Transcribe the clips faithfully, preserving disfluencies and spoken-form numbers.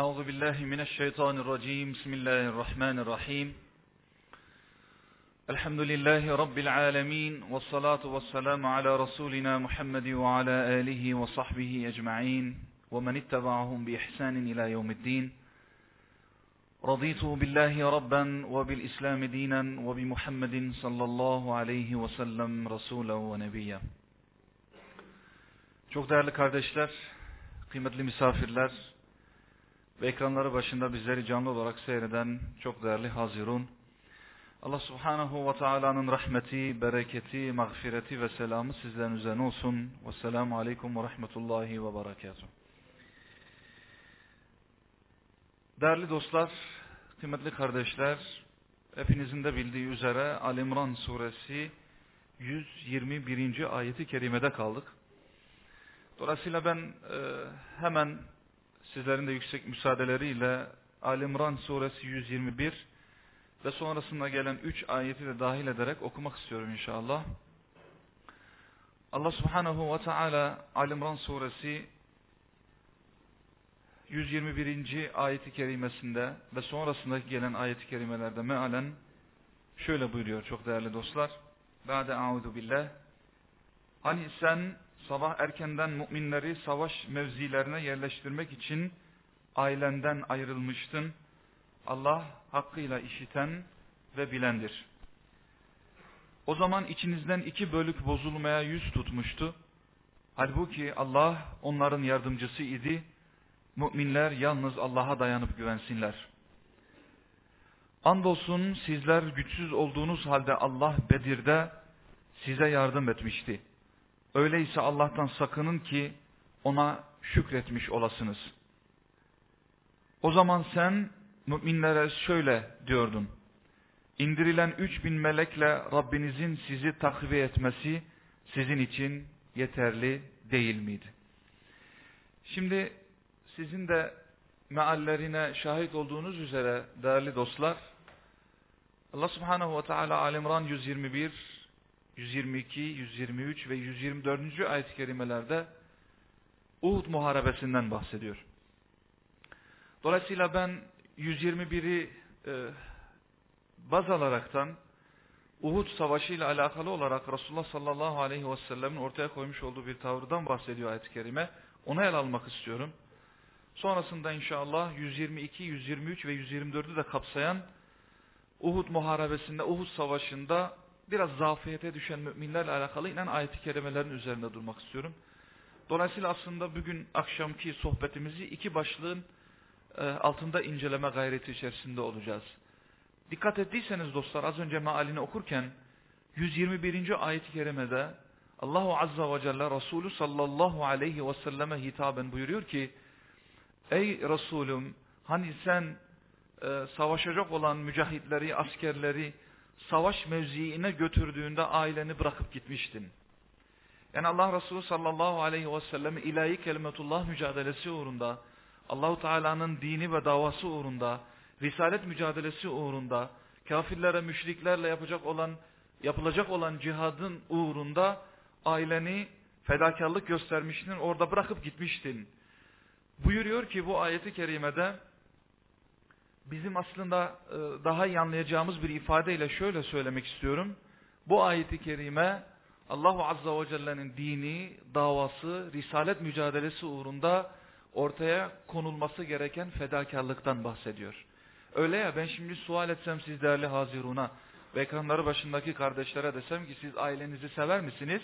Euzu billahi mineşşeytanirracim. Bismillahirrahmanirrahim. Elhamdülillahi rabbil alamin ve salatu vesselamu ala rasulina Muhammed ve ala alihi ve sahbihi ecmaîn ve men ittaba'ahum bi ihsanin ila yevmiddin. Raditu billahi rabben ve bil İslam dinen ve bi Muhammedin sallallahu aleyhi ve sellem rasulen ve nebiyyen. Çok değerli kardeşler, kıymetli misafirler ve ekranları başında bizleri canlı olarak seyreden çok değerli hazirun. Allah Subhanahu ve Taala'nın rahmeti, bereketi, mağfireti ve selamı sizlerin üzerine olsun. Vesselamu aleyküm ve rahmetullahi ve berekatuhu. Değerli dostlar, kıymetli kardeşler, hepinizin de bildiği üzere Ali İmran suresi yüz yirmi birinci ayeti kerimede kaldık. Dolayısıyla ben e, hemen sizlerin de yüksek müsaadeleriyle Ali İmran suresi yüz yirmi bir ve sonrasında gelen üç ayeti de dahil ederek okumak istiyorum inşallah. Allah Subhanahu ve Teala Ali İmran suresi yüz yirmi birinci ayeti kerimesinde ve sonrasındaki gelen ayeti kerimelerde mealen şöyle buyuruyor çok değerli dostlar. Ba'de a'udu billah. Hani sen sabah erkenden müminleri savaş mevzilerine yerleştirmek için ailenden ayrılmıştın. Allah hakkıyla işiten ve bilendir. O zaman içinizden iki bölük bozulmaya yüz tutmuştu. Halbuki Allah onların yardımcısı idi. Müminler yalnız Allah'a dayanıp güvensinler. Andolsun sizler güçsüz olduğunuz halde Allah Bedir'de size yardım etmişti. Öyleyse Allah'tan sakının ki ona şükretmiş olasınız. O zaman sen müminlere şöyle diyordun. İndirilen üç bin melekle Rabbinizin sizi takviye etmesi sizin için yeterli değil miydi? Şimdi sizin de meallerine şahit olduğunuz üzere değerli dostlar, Allah Subhanahu ve Teala Ali İmran yüz yirmi bir, yüz yirmi iki, yüz yirmi üç ve yüz yirmi dördüncü ayet-i kerimelerde Uhud muharebesinden bahsediyor. Dolayısıyla ben yüz yirmi biri e, baz alaraktan Uhud Savaşı ile alakalı olarak Resulullah sallallahu aleyhi ve sellemin ortaya koymuş olduğu bir tavrdan bahsediyor ayet-i kerime. Ona el almak istiyorum. Sonrasında inşallah yüz yirmi iki, yüz yirmi üç ve yüz yirmi dördü de kapsayan Uhud muharebesinde, Uhud Savaşı'nda biraz zafiyete düşen müminlerle alakalı inen ayet-i kerimelerin üzerinde durmak istiyorum. Dolayısıyla aslında bugün akşamki sohbetimizi iki başlığın e, altında inceleme gayreti içerisinde olacağız. Dikkat ettiyseniz dostlar az önce mealini okurken yüz yirmi birinci ayet-i kerimede Allahu Azza ve Celle Resulü sallallahu aleyhi ve selleme hitaben buyuruyor ki ey Resulüm hani sen e, savaşacak olan mücahitleri, askerleri savaş mevziine götürdüğünde aileni bırakıp gitmiştin. Yani Allah Resulü sallallahu aleyhi ve sellem ilahi kelimetullah mücadelesi uğrunda, Allahu Teala'nın dini ve davası uğrunda, risalet mücadelesi uğrunda, kafirlere, müşriklerle yapacak olan, yapılacak olan cihadın uğrunda aileni fedakarlık göstermiştin, orada bırakıp gitmiştin. Buyuruyor ki bu ayeti kerimede bizim aslında daha iyi anlayacağımız bir ifadeyle şöyle söylemek istiyorum. Bu ayeti kerime Allahu Azza ve Celle'nin dini, davası, risalet mücadelesi uğrunda ortaya konulması gereken fedakarlıktan bahsediyor. Öyle ya ben şimdi sual etsem siz değerli haziruna ve ekranları başındaki kardeşlere desem ki siz ailenizi sever misiniz?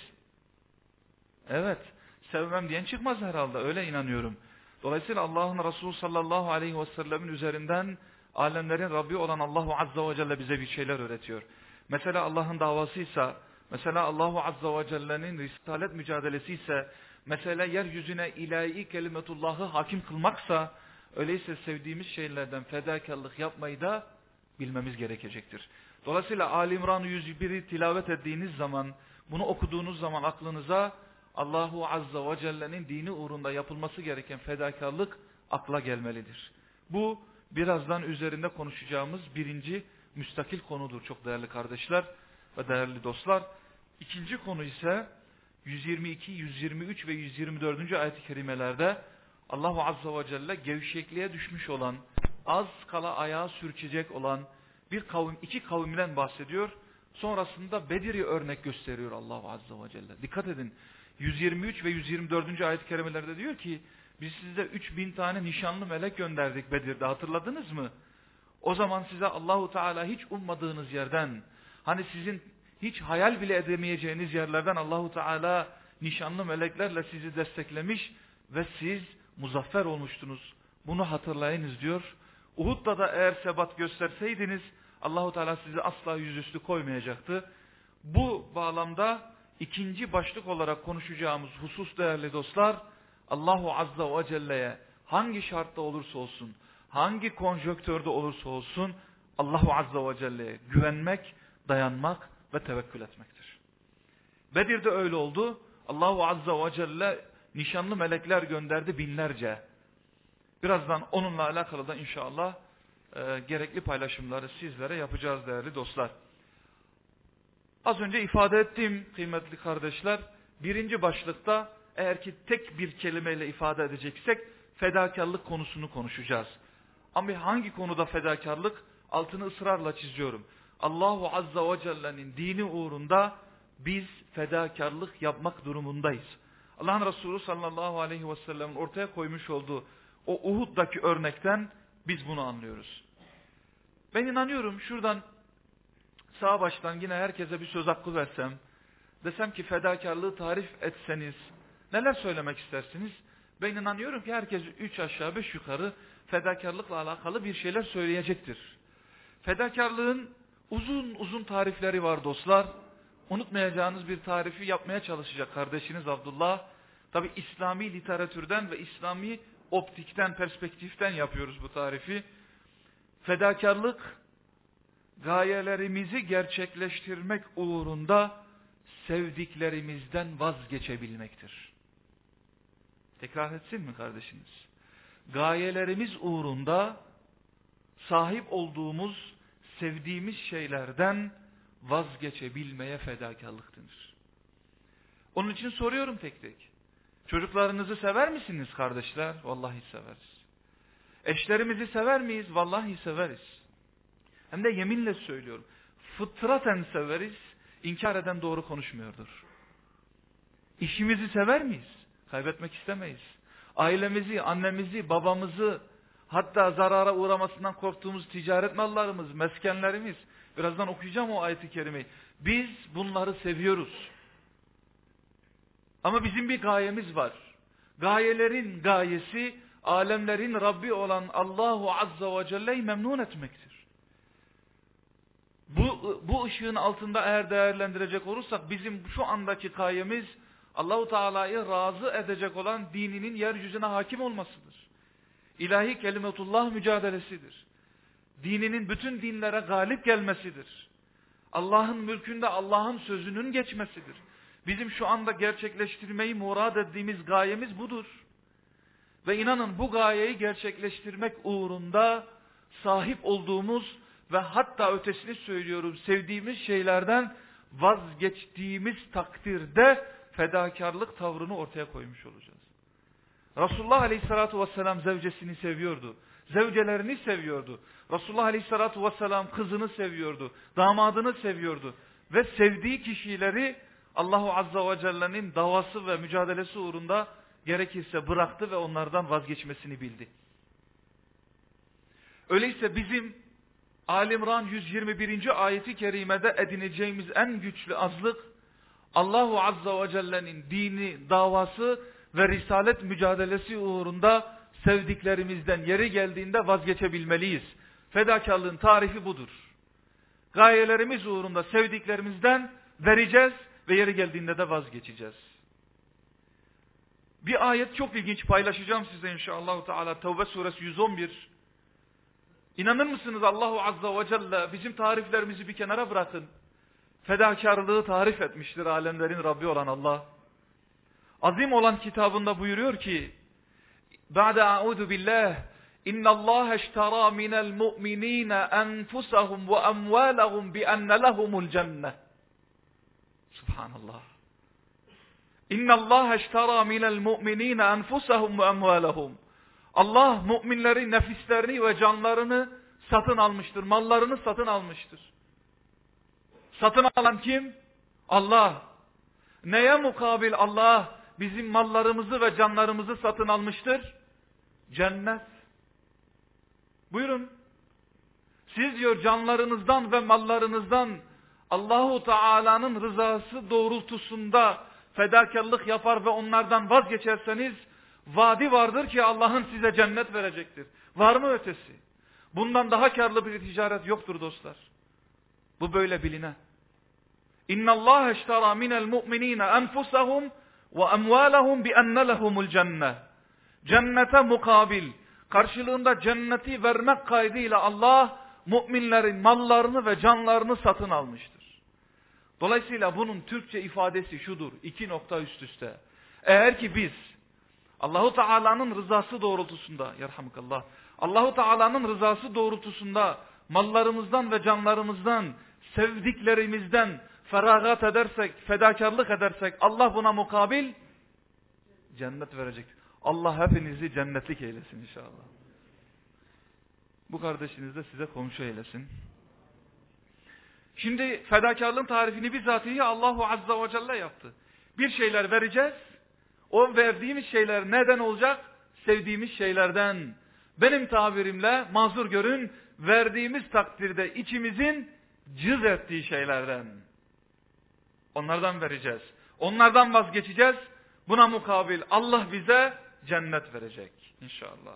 Evet, sevmem diyen çıkmaz herhalde, öyle inanıyorum. Dolayısıyla Allah'ın Resulü sallallahu aleyhi ve sellemin üzerinden alemlerin Rabbi olan Allahu Azza ve Celle bize bir şeyler öğretiyor. Mesela Allah'ın davasıysa, mesela Allahu Azza ve Celle'nin risalet mücadelesi ise, mesela yeryüzüne ilahi kelimetullahı hakim kılmaksa, öyleyse sevdiğimiz şeylerden fedakarlık yapmayı da bilmemiz gerekecektir. Dolayısıyla Ali İmran yüz biri tilavet ettiğiniz zaman, bunu okuduğunuz zaman aklınıza Allahu Azza ve Celle'nin dini uğrunda yapılması gereken fedakarlık akla gelmelidir. Bu birazdan üzerinde konuşacağımız birinci müstakil konudur çok değerli kardeşler ve değerli dostlar. İkinci konu ise yüz yirmi iki, yüz yirmi üç ve yüz yirmi dördüncü ayet-i kerimelerde Allahu Azze ve Celle gevşekliğe düşmüş olan, az kala ayağı sürçecek olan bir kavim, iki kavimden bahsediyor. Sonrasında Bedir'i örnek gösteriyor Allahu Azze ve Celle. Dikkat edin, yüz yirmi üç ve yüz yirmi dördüncü ayet-i kerimelerde diyor ki, biz size üç bin tane nişanlı melek gönderdik Bedir'de, hatırladınız mı? O zaman size Allahu Teala hiç ummadığınız yerden, hani sizin hiç hayal bile edemeyeceğiniz yerlerden Allahu Teala nişanlı meleklerle sizi desteklemiş ve siz muzaffer olmuştunuz. Bunu hatırlayınız diyor. Uhud'da da eğer sebat gösterseydiniz Allahu Teala sizi asla yüzüstü koymayacaktı. Bu bağlamda ikinci başlık olarak konuşacağımız husus değerli dostlar, Allahu Azze ve Celle'ye hangi şartta olursa olsun, hangi konjonktörde olursa olsun Allahu Azze ve Celle'ye güvenmek, dayanmak ve tevekkül etmektir. Bedir'de öyle oldu. Allahu Azze ve Celle nişanlı melekler gönderdi binlerce. Birazdan onunla alakalı da inşallah e, gerekli paylaşımları sizlere yapacağız değerli dostlar. Az önce ifade ettiğim kıymetli kardeşler, birinci başlıkta eğer ki tek bir kelimeyle ifade edeceksek fedakarlık konusunu konuşacağız. Ama hangi konuda fedakarlık? Altını ısrarla çiziyorum. Allahu Azze ve Celle'nin dini uğrunda biz fedakarlık yapmak durumundayız. Allah'ın Resulü sallallahu aleyhi ve sellem'in ortaya koymuş olduğu o Uhud'daki örnekten biz bunu anlıyoruz. Ben inanıyorum şuradan sağ baştan yine herkese bir söz hakkı versem, desem ki fedakarlığı tarif etseniz neler söylemek istersiniz? Ben inanıyorum ki herkes üç aşağı beş yukarı fedakarlıkla alakalı bir şeyler söyleyecektir. Fedakarlığın uzun uzun tarifleri var dostlar. Unutmayacağınız bir tarifi yapmaya çalışacak kardeşiniz Abdullah. Tabi İslami literatürden ve İslami optikten, perspektiften yapıyoruz bu tarifi. Fedakarlık, gayelerimizi gerçekleştirmek uğrunda sevdiklerimizden vazgeçebilmektir. Tekrar etsin mi kardeşiniz? Gayelerimiz uğrunda sahip olduğumuz, sevdiğimiz şeylerden vazgeçebilmeye fedakarlık denir. Onun için soruyorum tek tek. Çocuklarınızı sever misiniz kardeşler? Vallahi severiz. Eşlerimizi sever miyiz? Vallahi severiz. Hem de yeminle söylüyorum. Fıtraten severiz. İnkar eden doğru konuşmuyordur. İşimizi sever miyiz? Kaybetmek istemeyiz. Ailemizi, annemizi, babamızı, hatta zarara uğramasından korktuğumuz ticaret mallarımız, meskenlerimiz. Birazdan okuyacağım o ayet-i kerimeyi. Biz bunları seviyoruz. Ama bizim bir gayemiz var. Gayelerin gayesi, alemlerin Rabbi olan Allahu Azze ve Celle'yi memnun etmektir. Bu, bu ışığın altında eğer değerlendirecek olursak bizim şu andaki gayemiz Allahu Teala'yı razı edecek olan dininin yeryüzüne hakim olmasıdır. İlahi kelimetullah mücadelesidir. Dininin bütün dinlere galip gelmesidir. Allah'ın mülkünde Allah'ın sözünün geçmesidir. Bizim şu anda gerçekleştirmeyi murad ettiğimiz gayemiz budur. Ve inanın bu gayeyi gerçekleştirmek uğrunda sahip olduğumuz ve hatta ötesini söylüyorum sevdiğimiz şeylerden vazgeçtiğimiz takdirde fedakarlık tavrını ortaya koymuş olacağız. Resulullah Aleyhisselatü Vesselam zevcesini seviyordu. Zevcelerini seviyordu. Resulullah Aleyhisselatü Vesselam kızını seviyordu. Damadını seviyordu. Ve sevdiği kişileri Allahu Azze ve Celle'nin davası ve mücadelesi uğrunda gerekirse bıraktı ve onlardan vazgeçmesini bildi. Öyleyse bizim Ali İmran yüz yirmi birinci ayeti kerimede edineceğimiz en güçlü azlık Allahu Azze ve Celle'nin dini, davası ve risalet mücadelesi uğrunda sevdiklerimizden yeri geldiğinde vazgeçebilmeliyiz. Fedakarlığın tarifi budur. Gayelerimiz uğrunda sevdiklerimizden vereceğiz ve yeri geldiğinde de vazgeçeceğiz. Bir ayet çok ilginç paylaşacağım size inşallah Teala. Tevbe suresi yüz on bir. İnanır mısınız Allahu Azze ve Celle bizim tariflerimizi bir kenara bırakın. Fedakarlığı tarif etmiştir alemlerin Rabbi olan Allah. Azim olan kitabında buyuruyor ki Ba'de a'udu billah İnna Allah eştara minel mu'minine enfusahum ve emvalahum bi enne lehumul cennet. Subhanallah. İnna Allah eştara minel mu'minina enfusahum ve emvalahum. Allah müminleri, nefislerini ve canlarını satın almıştır. Mallarını satın almıştır. Satın alan kim? Allah. Neye mukabil Allah bizim mallarımızı ve canlarımızı satın almıştır? Cennet. Buyurun. Siz diyor canlarınızdan ve mallarınızdan Allahu Teala'nın rızası doğrultusunda fedakarlık yapar ve onlardan vazgeçerseniz vaadi vardır ki Allah'ın size cennet verecektir. Var mı ötesi? Bundan daha karlı bir ticaret yoktur dostlar. Bu böyle biline. İnna Allah eştara minel mu'minina enfusahum ve emvalahum bi enne lehumul cennet. Cennete mukabil, karşılığında cenneti vermek kaydıyla Allah müminlerin mallarını ve canlarını satın almıştır. Dolayısıyla bunun Türkçe ifadesi şudur. İki nokta üst üste. Eğer ki biz Allahu Teala'nın rızası doğrultusunda, yerhamukallah, Allahu Teala'nın rızası doğrultusunda mallarımızdan ve canlarımızdan, sevdiklerimizden feragat edersek, fedakarlık edersek Allah buna mukabil cennet verecektir. Allah hepinizi cennetlik eylesin inşallah. Bu kardeşiniz de size komşu eylesin. Şimdi fedakarlığın tarifini bizatihi Allahu Azza ve Celle yaptı. Bir şeyler vereceğiz. O verdiğimiz şeyler neden olacak? Sevdiğimiz şeylerden. Benim tabirimle mazur görün, verdiğimiz takdirde içimizin cız ettiği şeylerden. Onlardan vereceğiz. Onlardan vazgeçeceğiz. Buna mukabil Allah bize cennet verecek inşallah.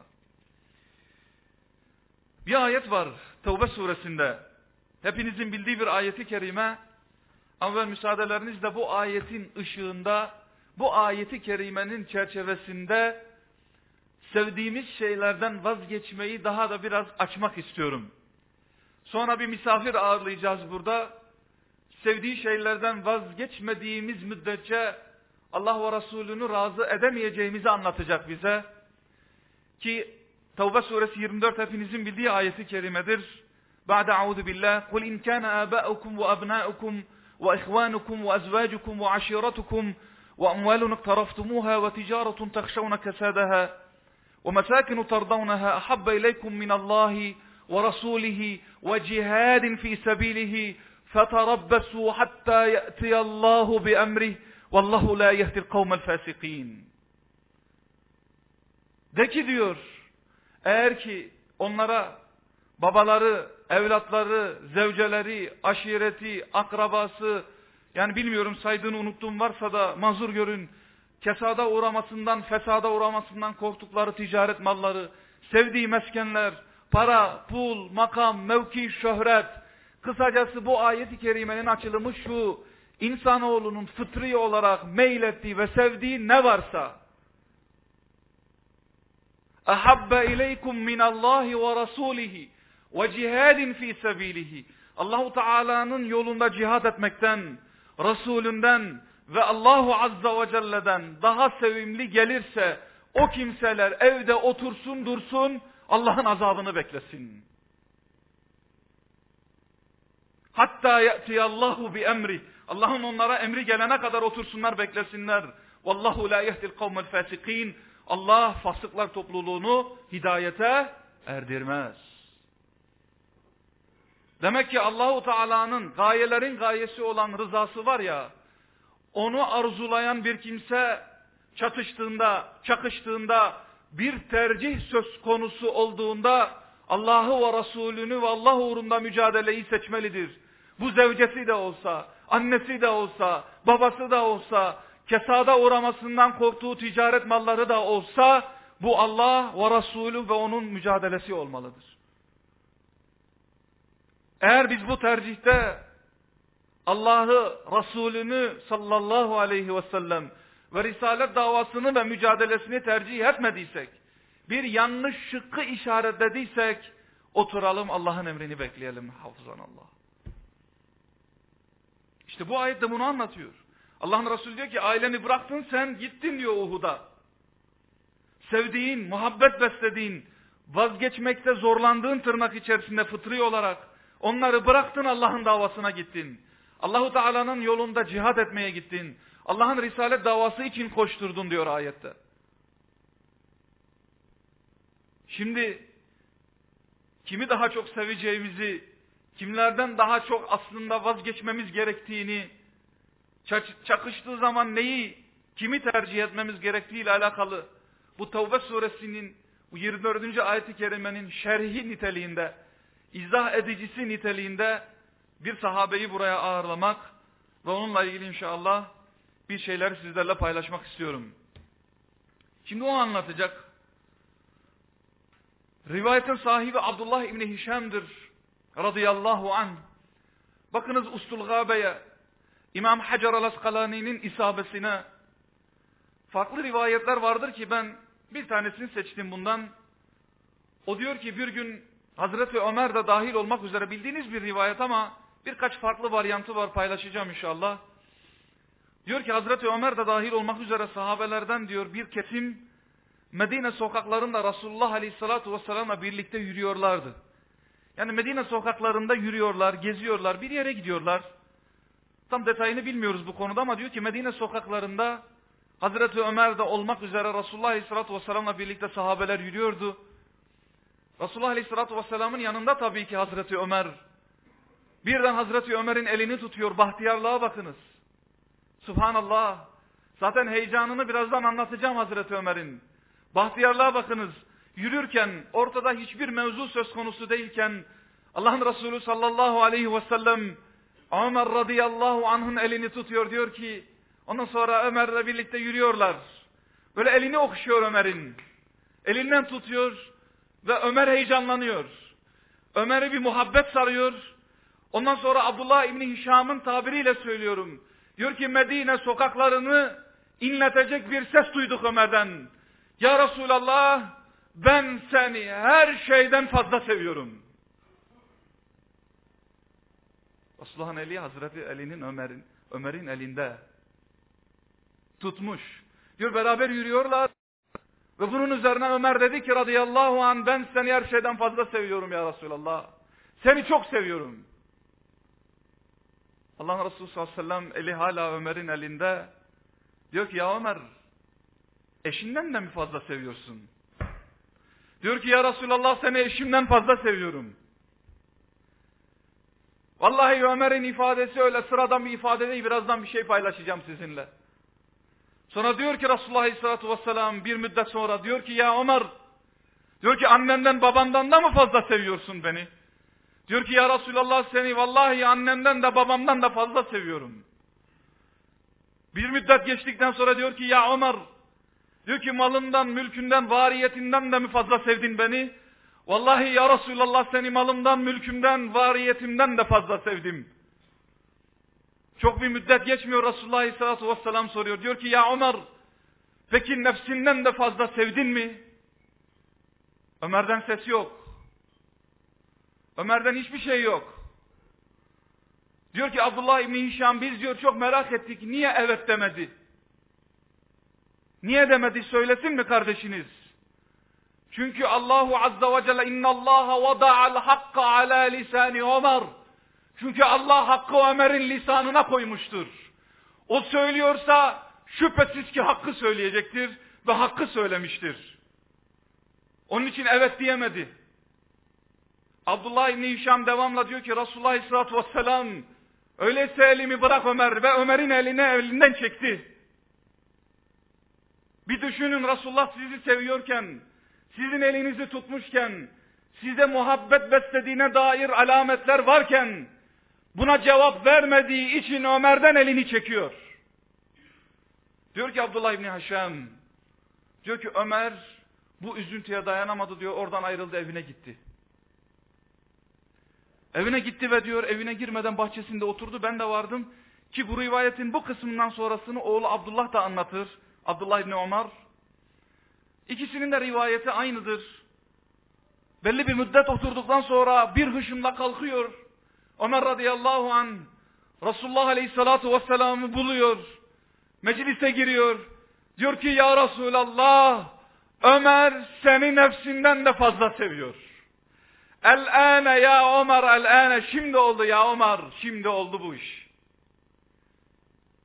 Bir ayet var Tevbe suresinde. Hepinizin bildiği bir ayeti kerime. Ama müsaadelerinizle bu ayetin ışığında, bu ayeti kerimenin çerçevesinde sevdiğimiz şeylerden vazgeçmeyi daha da biraz açmak istiyorum. Sonra bir misafir ağırlayacağız burada. Sevdiği şeylerden vazgeçmediğimiz müddetçe Allah ve Resulünü razı edemeyeceğimizi anlatacak bize. Ki Tevbe suresi yirmi dört hepinizin bildiği ayeti kerimedir. Ba'de auzu billah. Kul in kana aba'ukum ve abna'ukum ve ihwanukum ve azwajukum ve aşiratukum ve amwalun iqtaraftumuha ve ticaretun takhşawna kasadaha ve masakin tardawnaha ahabba ilaykum min Allahi ve rasulihi ve cihadin fi sabilihi feterabbasu hatta ya'tiyallahu bi emrih vallahu la yehdi'l kavmel fasikin. De ki diyor, eğer ki onlara babaları, evlatları, zevceleri, aşireti, akrabası, yani bilmiyorum saydığını unuttuğum varsa da mazur görün, kesada uğramasından, fesada uğramasından korktukları ticaret malları, sevdiği meskenler, para, pul, makam, mevki, şöhret, kısacası bu ayet-i kerimenin açılımı şu: insanoğlunun fıtri olarak meylettiği ve sevdiği ne varsa, ahabbe ileykum minallahi ve rasulihi ve cihadin fi sabilihi. Allahu Teala'nın yolunda cihad etmekten, Resulünden ve Allahu Azza ve Celle'den daha sevimli gelirse o kimseler evde otursun dursun, Allah'ın azabını beklesin. Hatta ya'tiyallahu bi emri. Allah'ın onlara emri gelene kadar otursunlar, beklesinler. Vallahu la yehdil kavmel fasikin. Allah fasıklar topluluğunu hidayete erdirmez. Demek ki Allahu Teala'nın gayelerin gayesi olan rızası var ya, onu arzulayan bir kimse çatıştığında, çakıştığında, bir tercih söz konusu olduğunda Allah'ı ve Resulünü ve Allah uğrunda mücadeleyi seçmelidir. Bu zevcesi de olsa, annesi de olsa, babası da olsa, kesada uğramasından korktuğu ticaret malları da olsa, bu Allah ve Resulü ve onun mücadelesi olmalıdır. Eğer biz bu tercihte Allah'ı, Resulünü sallallahu aleyhi ve sellem ve Risalet davasını ve mücadelesini tercih etmediysek, bir yanlış şıkkı işaretlediysek, oturalım Allah'ın emrini bekleyelim. Hafızan Allah. İşte bu ayet de bunu anlatıyor. Allah'ın Resulü diyor ki, aileni bıraktın sen gittin diyor Uhud'a. Sevdiğin, muhabbet beslediğin, vazgeçmekte zorlandığın tırnak içerisinde fıtri olarak onları bıraktın, Allah'ın davasına gittin. Allahu Teala'nın yolunda cihad etmeye gittin. Allah'ın risalet davası için koşturdun diyor ayette. Şimdi kimi daha çok seveceğimizi, kimlerden daha çok aslında vazgeçmemiz gerektiğini, çakıştığı zaman neyi, kimi tercih etmemiz gerektiği ile alakalı bu Tevbe suresinin bu yirmi dördüncü ayet-i kerimenin şerhi niteliğinde, izah edicisi niteliğinde bir sahabeyi buraya ağırlamak ve onunla ilgili inşallah bir şeyler sizlerle paylaşmak istiyorum. Şimdi o anlatacak. Rivayetin sahibi Abdullah İbni Hişam'dır radıyallahu anh. Bakınız Ustul Gâbe'ye, İmam Hacer el-Askalani'nin isabesine farklı rivayetler vardır ki ben bir tanesini seçtim bundan. O diyor ki bir gün Hazreti Ömer de dahil olmak üzere, bildiğiniz bir rivayet ama birkaç farklı varyantı var, paylaşacağım inşallah. Diyor ki Hazreti Ömer de dahil olmak üzere sahabelerden diyor bir kesim Medine sokaklarında Resulullah Aleyhisselatü Vesselam'la birlikte yürüyorlardı. Yani Medine sokaklarında yürüyorlar, geziyorlar, bir yere gidiyorlar. Tam detayını bilmiyoruz bu konuda ama diyor ki Medine sokaklarında Hazreti Ömer de olmak üzere Resulullah Aleyhisselatü Vesselam'la birlikte sahabeler yürüyordu. Resulullah Aleyhisselatü Vesselam'ın yanında tabii ki Hazreti Ömer. Birden Hazreti Ömer'in elini tutuyor, bahtiyarlığa bakınız. Subhanallah. Zaten heyecanını birazdan anlatacağım Hazreti Ömer'in. Bahtiyarlığa bakınız. Yürürken, ortada hiçbir mevzu söz konusu değilken Allah'ın Resulü sallallahu aleyhi ve sellem Ömer radıyallahu anh'ın elini tutuyor, diyor ki ondan sonra Ömer'le birlikte yürüyorlar. Böyle elini okşuyor Ömer'in. Elinden tutuyor ve Ömer heyecanlanıyor. Ömer'i bir muhabbet sarıyor. Ondan sonra Abdullah İbni Hişam'ın tabiriyle söylüyorum. Diyor ki Medine sokaklarını inletecek bir ses duyduk Ömer'den. Ya Resulallah, ben seni her şeyden fazla seviyorum. Resulullah'ın eli Hazreti Ali'nin Ömer'in Ömer'in elinde tutmuş. Diyor beraber yürüyorlar ve bunun üzerine Ömer dedi ki radıyallahu anh, ben seni her şeyden fazla seviyorum ya Resulallah. Seni çok seviyorum. Allah Resulü sallallahu aleyhi ve sellem eli hala Ömer'in elinde. Diyor ki ya Ömer, eşinden de mi fazla seviyorsun? Diyor ki ya Resulallah, seni eşimden fazla seviyorum. Vallahi Ömer'in ifadesi öyle sıradan bir ifade değil, birazdan bir şey paylaşacağım sizinle. Sonra diyor ki Resulullah aleyhissalatü vesselam bir müddet sonra diyor ki ya Ömer, diyor ki annenden babandan da mı fazla seviyorsun beni? Diyor ki ya Resulallah, seni vallahi annemden de babamdan da fazla seviyorum. Bir müddet geçtikten sonra diyor ki ya Ömer, diyor ki malından, mülkünden, variyetinden de mi fazla sevdin beni? Vallahi ya Resulallah, seni malımdan, mülkümden, variyetimden de fazla sevdim. Çok bir müddet geçmiyor, Resulullah Aleyhisselatü Vesselam soruyor. Diyor ki ya Ömer, peki nefsinden de fazla sevdin mi? Ömer'den ses yok. Ömer'den hiçbir şey yok. Diyor ki Abdullah İbni Hişam, biz diyor çok merak ettik, niye evet demedi? Niye demedi, söylesin mi kardeşiniz? Çünkü Allahu Azza ve Celle innallaha vada'al hakka ala lisani Ömer. Çünkü Allah hakkı Ömer'in lisanına koymuştur. O söylüyorsa şüphesiz ki hakkı söyleyecektir ve hakkı söylemiştir. Onun için evet diyemedi. Abdullah İbni Hişam devamla diyor ki Resulullah Aleyhisselatü Vesselam, öyleyse elimi bırak Ömer, ve Ömer'in eline elinden çekti. Bir düşünün, Resulullah sizi seviyorken, sizin elinizi tutmuşken, size muhabbet beslediğine dair alametler varken, buna cevap vermediği için Ömer'den elini çekiyor. Diyor ki Abdullah İbni Hişam, diyor ki Ömer bu üzüntüye dayanamadı diyor, oradan ayrıldı, evine gitti. Evine gitti ve diyor evine girmeden bahçesinde oturdu, ben de vardım ki bu rivayetin bu kısmından sonrasını oğlu Abdullah da anlatır. Abdullah İbni Ömer. İkisinin de rivayeti aynıdır. Belli bir müddet oturduktan sonra bir hışımla kalkıyor. Ömer radıyallahu anh Resulullah aleyhissalatu vesselam'ı buluyor. Meclise giriyor. Diyor ki ya Resulallah, Ömer seni nefsinden de fazla seviyor. El-âne ya Ömer, el-âne, şimdi oldu ya Ömer, şimdi oldu bu iş.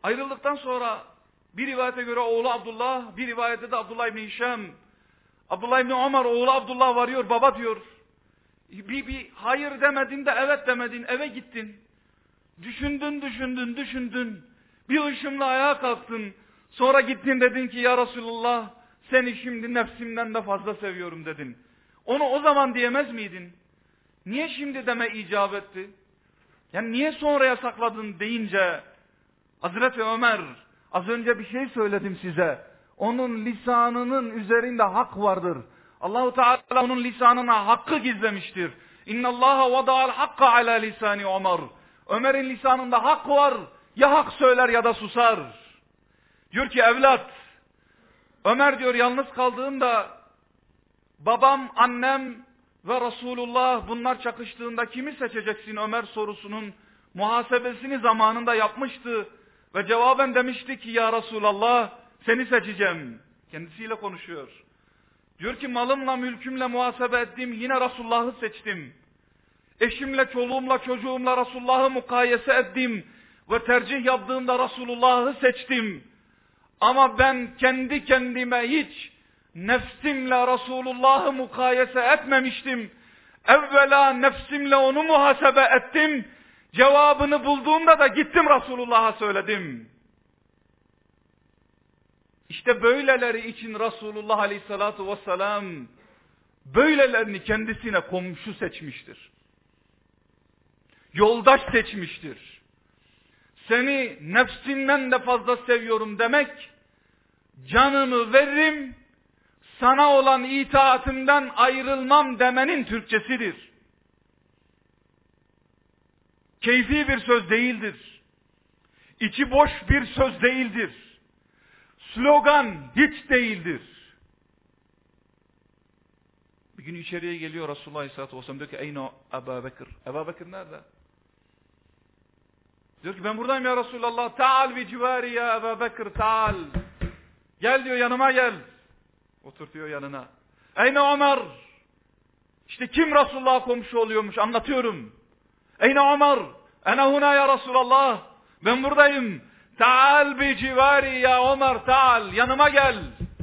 Ayrıldıktan sonra bir rivayete göre oğlu Abdullah, bir rivayette de Abdullah İbni Hişam, Abdullah İbni Ömer oğlu Abdullah varıyor, baba diyor. Bir, bir hayır demedin de evet demedin, eve gittin. Düşündün, düşündün, düşündün. Bir ışımla ayağa kalktın. Sonra gittin dedin ki ya Resulullah seni şimdi nefsimden de fazla seviyorum dedin. Onu o zaman diyemez miydin? Niye şimdi deme icap etti? Yani niye sonraya sakladın deyince Hazreti Ömer az önce bir şey söyledim size. Onun lisanının üzerinde hak vardır. Allahu Teala onun lisanına hakkı gizlemiştir. İnnallaha vada'al hakka ala lisani Ömer. Ömer'in lisanında hak var. Ya hak söyler ya da susar. Diyor ki evlat, Ömer diyor yalnız kaldığımda babam, annem ve Resulullah bunlar çakıştığında kimi seçeceksin Ömer sorusunun muhasebesini zamanında yapmıştı. Ve cevaben demişti ki ya Resulallah seni seçeceğim. Kendisiyle konuşuyor. Diyor ki malımla mülkümle muhasebe ettim yine Resulullah'ı seçtim. Eşimle, çoluğumla, çocuğumla Resulullah'ı mukayese ettim. Ve tercih yaptığımda Resulullah'ı seçtim. Ama ben kendi kendime hiç nefsimle Resulullah'ı mukayese etmemiştim. Evvela nefsimle onu muhasebe ettim. Cevabını bulduğumda da gittim Resulullah'a söyledim. İşte böyleleri için Resulullah Aleyhissalatu vesselam böylelerini kendisine komşu seçmiştir. Yoldaş seçmiştir. Seni nefsinden de fazla seviyorum demek, canımı veririm, sana olan itaatimden ayrılmam demenin Türkçesidir. Keyfi bir söz değildir. İçi boş bir söz değildir. Slogan hiç değildir. Bir gün içeriye geliyor Resulullah Aleyhisselatü Vesselam diyor ki Eyno Ebu Bekir. Ebu Bekir nerede? Diyor ki ben buradayım ya Resulallah. Ta'al bi civari ya Ebu Bekir ta'al. Gel diyor yanıma gel. Oturtuyor yanına. Eyno Ömer. İşte kim Resulullah'a komşu oluyormuş anlatıyorum. Eyne Ömer? Ene huna ya Resulallah. Ben buradayım. Ta'al bi civari ya Ömer ta'al. Yanıma gel.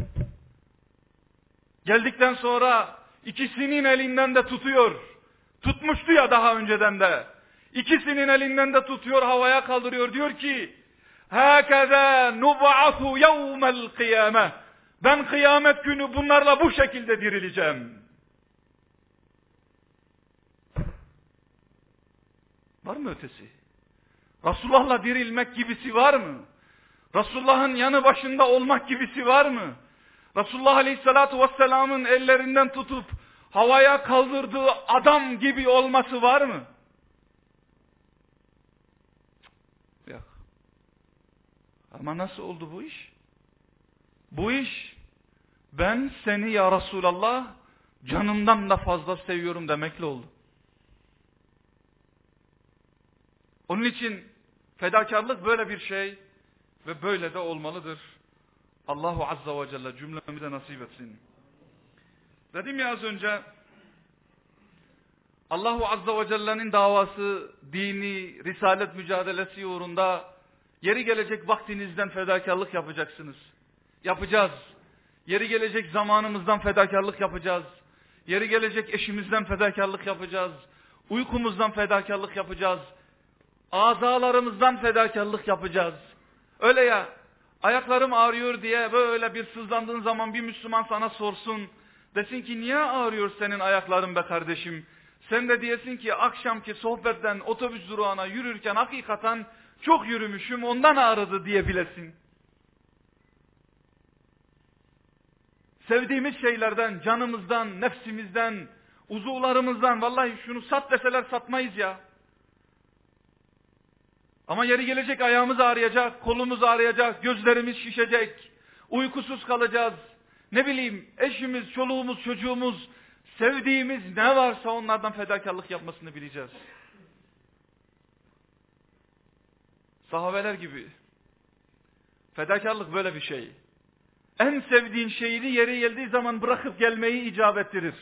Geldikten sonra ikisinin elinden de tutuyor. Tutmuştu ya daha önceden de. İkisinin elinden de tutuyor, havaya kaldırıyor. Diyor ki Hâkeza nub'atu yevmel kıyame. Ben kıyamet günü bunlarla bu şekilde dirileceğim. Var mı ötesi? Resulullah'la dirilmek gibisi var mı? Resulullah'ın yanı başında olmak gibisi var mı? Resulullah Aleyhisselatü Vesselam'ın ellerinden tutup havaya kaldırdığı adam gibi olması var mı? Yok. Ama nasıl oldu bu iş? Bu iş ben seni ya Resulallah canımdan da fazla seviyorum demekle oldu. Onun için fedakarlık böyle bir şey ve böyle de olmalıdır. Allahu Azza ve Celle cümlemize nasip etsin. Dedim ya az önce Allahu Azza ve Celle'nin davası, dini, risalet mücadelesi uğrunda yeri gelecek vaktinizden fedakarlık yapacaksınız. Yapacağız. Yeri gelecek zamanımızdan fedakarlık yapacağız. Yeri gelecek eşimizden fedakarlık yapacağız. Uykumuzdan fedakarlık yapacağız. Azalarımızdan fedakarlık yapacağız. Öyle ya, ayaklarım ağrıyor diye böyle bir sızlandığın zaman bir Müslüman sana sorsun. Desin ki niye ağrıyor senin ayakların be kardeşim? Sen de diyesin ki akşamki sohbetten otobüs durağına yürürken hakikaten çok yürümüşüm ondan ağrıdı diyebilesin. Sevdiğimiz şeylerden, canımızdan, nefsimizden, uzuvlarımızdan vallahi şunu sat deseler satmayız ya. Ama yeri gelecek ayağımız ağrıyacak, kolumuz ağrıyacak, gözlerimiz şişecek, uykusuz kalacağız. Ne bileyim eşimiz, çoluğumuz, çocuğumuz, sevdiğimiz ne varsa onlardan fedakarlık yapmasını bileceğiz. Sahabeler gibi. Fedakarlık böyle bir şey. En sevdiğin şeyini yeri geldiği zaman bırakıp gelmeyi icap ettirir.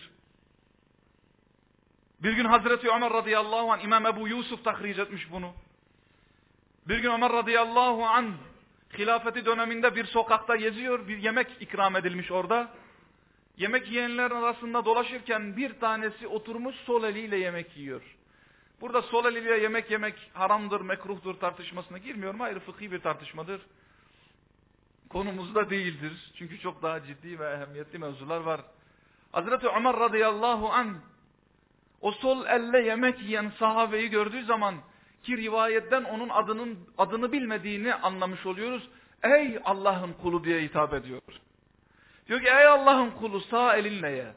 Bir gün Hazreti Ömer radıyallahu anh, İmam Ebu Yusuf tahric etmiş bunu. Bir gün Ömer radıyallahu anh hilafeti döneminde bir sokakta geziyor, bir yemek ikram edilmiş orada. Yemek yiyenlerin arasında dolaşırken bir tanesi oturmuş sol eliyle yemek yiyor. Burada sol eliyle yemek yemek haramdır, mekruhtur tartışmasına girmiyorum. Ayrı fıkhi bir tartışmadır. Konumuzda değildir. Çünkü çok daha ciddi ve ehemmiyetli mevzular var. Hazreti Ömer radıyallahu anh o sol elle yemek yiyen sahabeyi gördüğü zaman, ki rivayetten onun adının adını bilmediğini anlamış oluyoruz. Ey Allah'ın kulu diye hitap ediyor. Diyor ki ey Allah'ın kulu sağ elinle ye.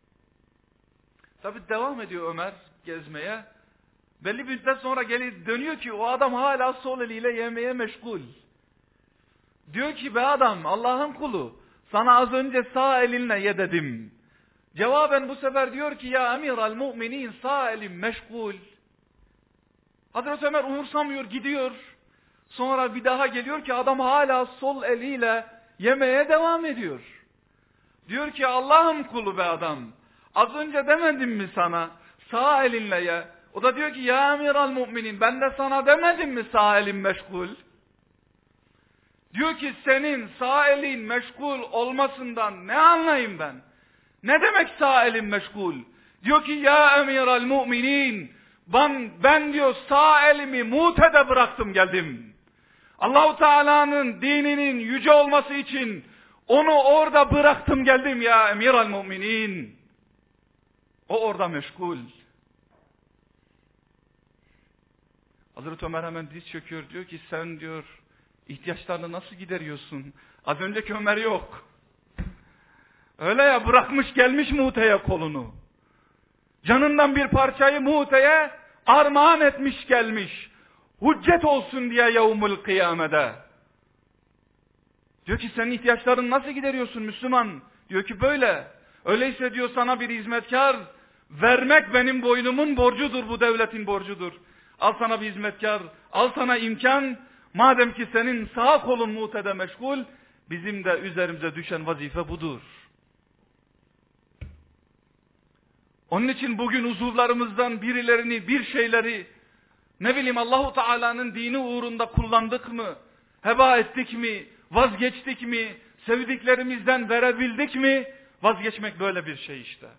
Tabi devam ediyor Ömer gezmeye. Belli bir müddet sonra gelip dönüyor ki o adam hala sol eliyle yemeye meşgul. Diyor ki be adam, Allah'ın kulu, sana az önce sağ elinle ye dedim. Cevaben bu sefer diyor ki ya emiral müminin sağ elim meşgul. Hazreti Ömer umursamıyor, gidiyor. Sonra bir daha geliyor ki adam hala sol eliyle yemeye devam ediyor. Diyor ki Allah'ın kulu be adam, az önce demedim mi sana sağ elinle ye? O da diyor ki ya emiral müminin, ben de sana demedim mi sağ elin meşgul? Diyor ki senin sağ elin meşgul olmasından ne anlayayım ben? Ne demek sağ elin meşgul? Diyor ki ya emiral müminin, ben, ben diyor sağ elimi Mute'de bıraktım geldim. Allahu Teala'nın dininin yüce olması için onu orada bıraktım geldim ya emiral müminin. O orada meşgul. Hazreti Ömer hemen diz çöküyor, diyor ki sen diyor ihtiyaçlarını nasıl gideriyorsun? Az önceki Ömer yok. Öyle ya, bırakmış gelmiş Mute'ye kolunu. Canından bir parçayı Mute'ye armağan etmiş gelmiş. Hüccet olsun diye yevmül kıyamede. Diyor ki senin ihtiyaçlarını nasıl gideriyorsun Müslüman? Diyor ki böyle. Öyleyse diyor sana bir hizmetkar vermek benim boynumun borcudur, bu devletin borcudur. Al sana bir hizmetkar, al sana imkan. Madem ki senin sağ kolun Mute'de meşgul, bizim de üzerimize düşen vazife budur. Onun için bugün huzurlarımızdan birilerini, bir şeyleri, ne bileyim Allahu Teala'nın dini uğrunda kullandık mı, heba ettik mi, vazgeçtik mi, sevdiklerimizden verebildik mi? Vazgeçmek böyle bir şey işte.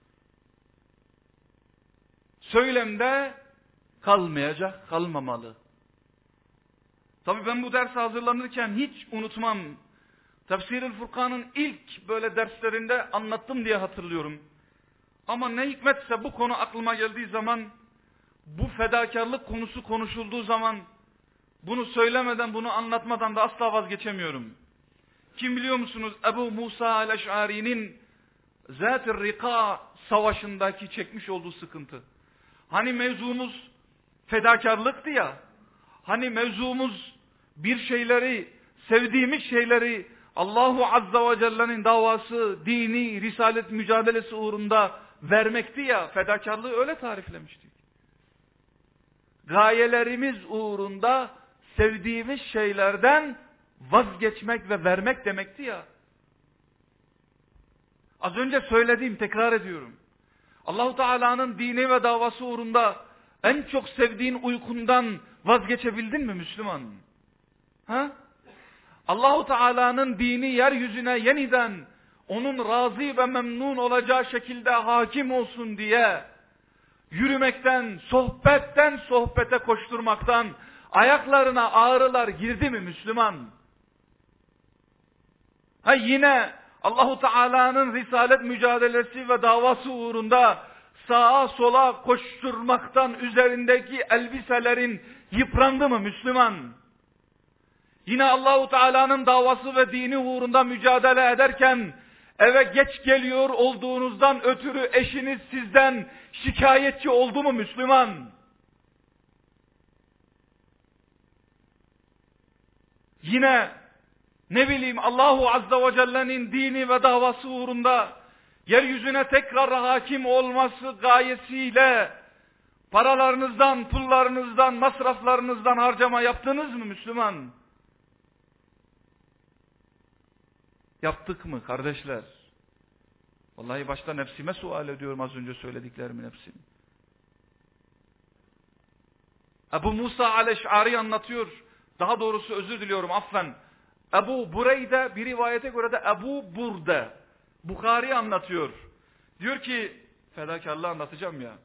Söylemde kalmayacak, kalmamalı. Tabii ben bu derse hazırlanırken hiç unutmam. Tefsir-i Furkan'ın ilk böyle derslerinde anlattım diye hatırlıyorum. Ama ne hikmetse bu konu aklıma geldiği zaman, bu fedakarlık konusu konuşulduğu zaman, bunu söylemeden, bunu anlatmadan da asla vazgeçemiyorum. Kim biliyor musunuz? Ebu Musa el-Eş'ari'nin Zat-ı Rika savaşındaki çekmiş olduğu sıkıntı. Hani mevzumuz fedakarlıktı ya, hani mevzumuz bir şeyleri, sevdiğimiz şeyleri Allahu Azza ve Celle'nin davası, dini, risalet mücadelesi uğrunda vermekti ya, fedakarlığı öyle tariflemiştik. Gayelerimiz uğrunda sevdiğimiz şeylerden vazgeçmek ve vermek demekti ya. Az önce söylediğim, tekrar ediyorum. Allahu Teala'nın dini ve davası uğrunda en çok sevdiğin uykundan vazgeçebildin mi Müslüman? Ha? Allahu Teala'nın dini yeryüzüne yeniden onun razı ve memnun olacağı şekilde hakim olsun diye yürümekten, sohbetten sohbete koşturmaktan ayaklarına ağrılar girdi mi Müslüman? Ha yine Allahu Teala'nın risalet mücadelesi ve davası uğrunda sağa sola koşturmaktan üzerindeki elbiselerin yıprandı mı Müslüman? Yine Allahu Teala'nın davası ve dini uğrunda mücadele ederken eve geç geliyor olduğunuzdan ötürü eşiniz sizden şikayetçi oldu mu Müslüman? Yine ne bileyim Allahu Azza ve Celle'nin dini ve davası uğrunda yeryüzüne tekrar hakim olması gayesiyle paralarınızdan, pullarınızdan, masraflarınızdan harcama yaptınız mı Müslüman? Yaptık mı kardeşler? Vallahi başta nefsime sual ediyorum az önce söylediklerimin hepsini. Ebu Musa el-Eş'ari anlatıyor. Daha doğrusu özür diliyorum, affen. Ebu Bureyde, bir rivayete göre de Ebu Burde. Bukhari anlatıyor. Diyor ki, fedakarlığı anlatacağım ya.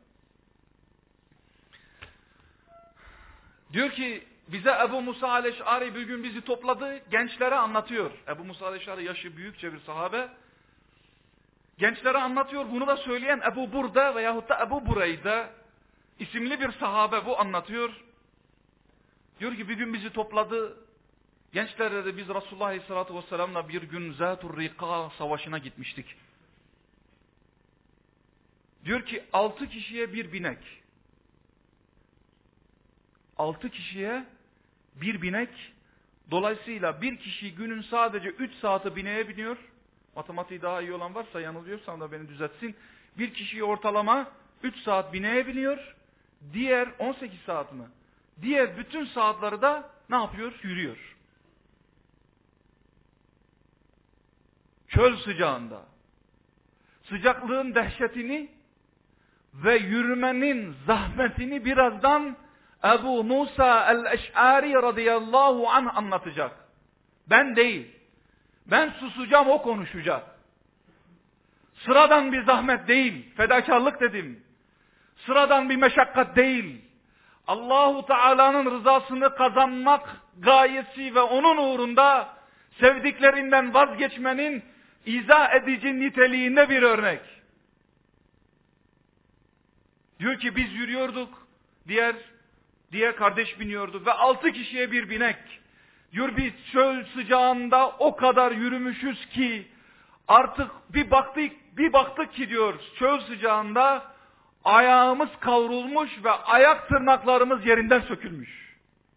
Diyor ki, bize Ebu Musa el-Eş'ari bir gün bizi topladı, gençlere anlatıyor. Ebu Musa el-Eş'ari yaşı büyükçe bir sahabe. Gençlere anlatıyor, bunu da söyleyen Ebu Burde veyahut da Ebu Bureyde isimli bir sahabe bu anlatıyor. Diyor ki bir gün bizi topladı, gençler dedi biz Resulullah Aleyhisselatü Vesselam'la bir gün Zat-ı Rika savaşına gitmiştik. Diyor ki altı kişiye bir binek. Altı kişiye bir binek. Dolayısıyla bir kişi günün sadece üç saati bineğe biniyor. Matematiği daha iyi olan varsa yanılıyorsam da beni düzeltsin. Bir kişi ortalama üç saat bineğe biniyor. Diğer on sekiz saat mi? Diğer bütün saatleri de ne yapıyor? Yürüyor. Çöl sıcağında. Sıcaklığın dehşetini ve yürümenin zahmetini birazdan Ebu Musa el-Eş'ari radıyallahu anh anlatacak. Ben değil. Ben susacağım, o konuşacak. Sıradan bir zahmet değil. Fedakarlık dedim. Sıradan bir meşakkat değil. Allahu Teala'nın rızasını kazanmak gayesi ve onun uğrunda sevdiklerinden vazgeçmenin izah edici niteliğinde bir örnek. Diyor ki biz yürüyorduk. Diğer diğer kardeş biniyordu ve altı kişiye bir binek. Diyor biz çöl sıcağında o kadar yürümüşüz ki artık bir baktık bir baktık ki diyor çöl sıcağında ayağımız kavrulmuş ve ayak tırnaklarımız yerinden sökülmüş.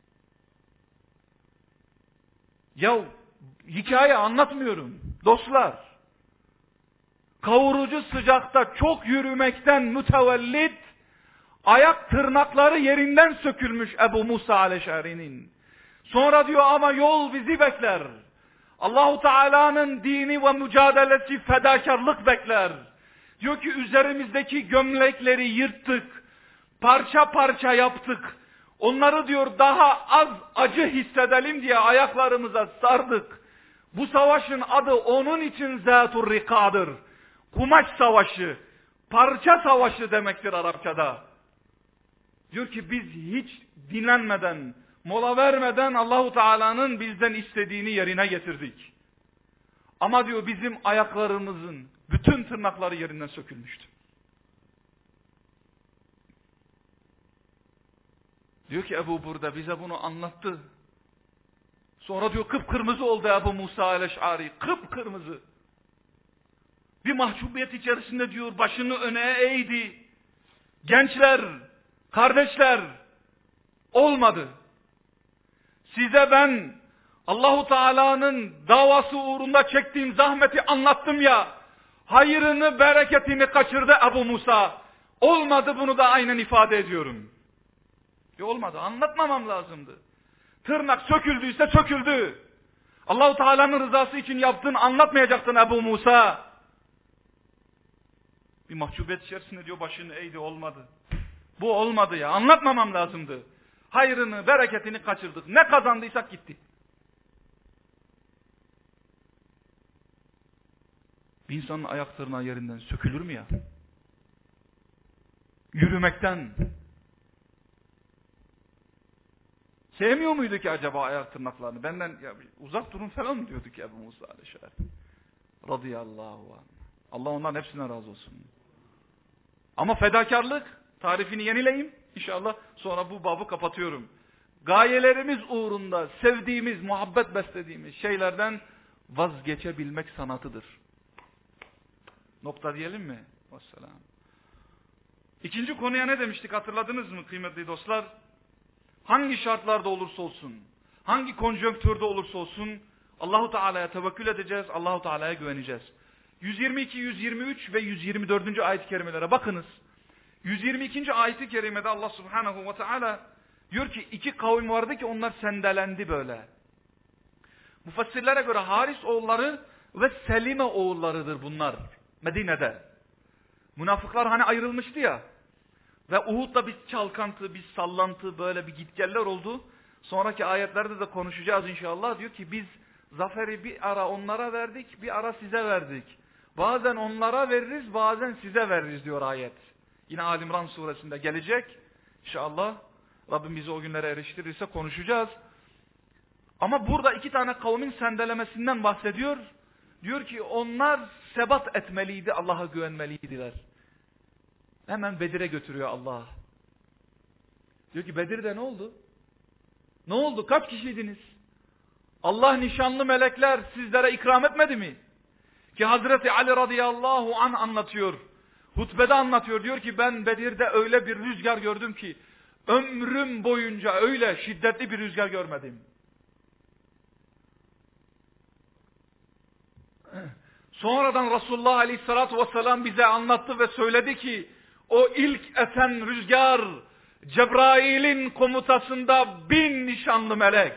Ya hikaye anlatmıyorum dostlar. Kavurucu sıcakta çok yürümekten mütevellit ayak tırnakları yerinden sökülmüş Ebu Musa el-Eş'ari'nin. Sonra diyor ama yol bizi bekler. Allahu Teala'nın dini ve mücadelesi fedakarlık bekler. Diyor ki üzerimizdeki gömlekleri yırttık. Parça parça yaptık. Onları diyor daha az acı hissedelim diye ayaklarımıza sardık. Bu savaşın adı onun için Zat-ı Rika'dır. Kumaş savaşı, parça savaşı demektir Arapçada. Diyor ki biz hiç dinlenmeden, mola vermeden Allahu Teala'nın bizden istediğini yerine getirdik. Ama diyor bizim ayaklarımızın bütün tırnakları yerinden sökülmüştü. Diyor ki Ebu Burda bize bunu anlattı. Sonra diyor kıpkırmızı oldu Ebu Musa el-Eş'ari. Kıpkırmızı. Bir mahcubiyet içerisinde diyor başını öne eğdi. Gençler, kardeşler, olmadı. Size ben Allahu Teala'nın davası uğrunda çektiğim zahmeti anlattım ya. Hayırını, bereketini kaçırdı Ebu Musa. Olmadı, bunu da aynen ifade ediyorum. Ya olmadı, anlatmamam lazımdı. Tırnak söküldüyse söküldü. Allahu Teala'nın rızası için yaptığını anlatmayacaktın Ebu Musa. Bir mahcubiyet içerisinde diyor başını eğdi, olmadı. Bu olmadı ya, anlatmamam lazımdı. Hayrını, bereketini kaçırdık. Ne kazandıysak gitti. Bir insanın ayak tırnağı yerinden sökülür mü ya? Yürümekten. Sevmiyor muydu ki acaba ayak tırnaklarını? Benden ya, uzak durun falan mı diyordu ki Ebu Musa el-Eş'ari? Radıyallahu anh. Allah onların hepsinden razı olsun. Ama fedakarlık tarifini yenileyim inşallah, sonra bu babı kapatıyorum. Gayelerimiz uğrunda sevdiğimiz, muhabbet beslediğimiz şeylerden vazgeçebilmek sanatıdır. Nokta diyelim mi? Vesselam. İkinci konuya ne demiştik, hatırladınız mı kıymetli dostlar? Hangi şartlarda olursa olsun, hangi konjonktürde olursa olsun Allahu Teala'ya tevekkül edeceğiz, Allahu Teala'ya güveneceğiz. yüz yirmi iki, yüz yirmi üç ve yüz yirmi dördüncü ayet-i kerimelere bakınız. yüz yirmi ikinci ayet-i kerimede Allah Subhanahu ve Teala diyor ki iki kavim vardı ki onlar sendelendi böyle. Müfessirlere göre Haris oğulları ve Selime oğullarıdır bunlar Medine'de. Münafıklar hani ayrılmıştı ya. Ve Uhud'da bir çalkantı, bir sallantı, böyle bir gitgeller oldu. Sonraki ayetlerde de konuşacağız inşallah. Diyor ki biz zaferi bir ara onlara verdik, bir ara size verdik. Bazen onlara veririz, bazen size veririz diyor ayet. Yine Ali İmran suresinde gelecek. İnşallah Rabbim bizi o günlere eriştirirse konuşacağız. Ama burada iki tane kavmin sendelemesinden bahsediyor. Diyor ki onlar sebat etmeliydi, Allah'a güvenmeliydiler. Hemen Bedir'e götürüyor Allah. Diyor ki Bedir'de ne oldu? Ne oldu? Kaç kişiydiniz? Allah nişanlı melekler sizlere ikram etmedi mi? Ki Hazreti Ali radıyallahu anh anlatıyor. Hutbede anlatıyor. Diyor ki ben Bedir'de öyle bir rüzgar gördüm ki ömrüm boyunca öyle şiddetli bir rüzgar görmedim. Sonradan Resulullah aleyhissalatü vesselam bize anlattı ve söyledi ki o ilk esen rüzgar Cebrail'in komutasında bin nişanlı melek.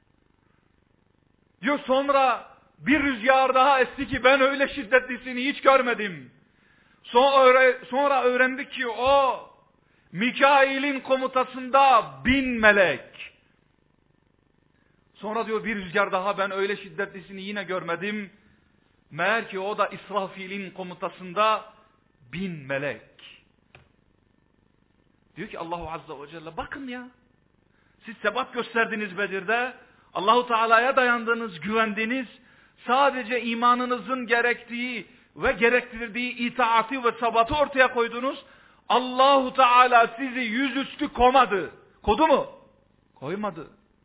Diyor sonra bir rüzgar daha esti ki ben öyle şiddetlisini hiç görmedim. Sonra öğrendik ki o Mikail'in komutasında bin melek. Sonra diyor bir rüzgar daha ben öyle şiddetlisini yine görmedim. Meğer ki o da İsrafil'in komutasında bin melek. Diyor ki Allahu Azze ve Celle bakın ya. Siz sebat gösterdiniz Bedir'de. Allahu Teala'ya dayandınız, güvendiniz. Sadece imanınızın gerektiği ve gerektirdiği itaati ve sabatı ortaya koydunuz. Allahu Teala sizi yüzüstü koymadı. Kodu mu? Koymadı.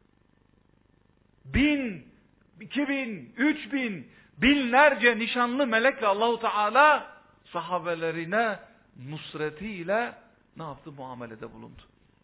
Bin, iki bin, üç bin, binlerce nişanlı melekle Allahu Teala sahabelerine nusretiyle ne yaptı? Muamelede bulundu.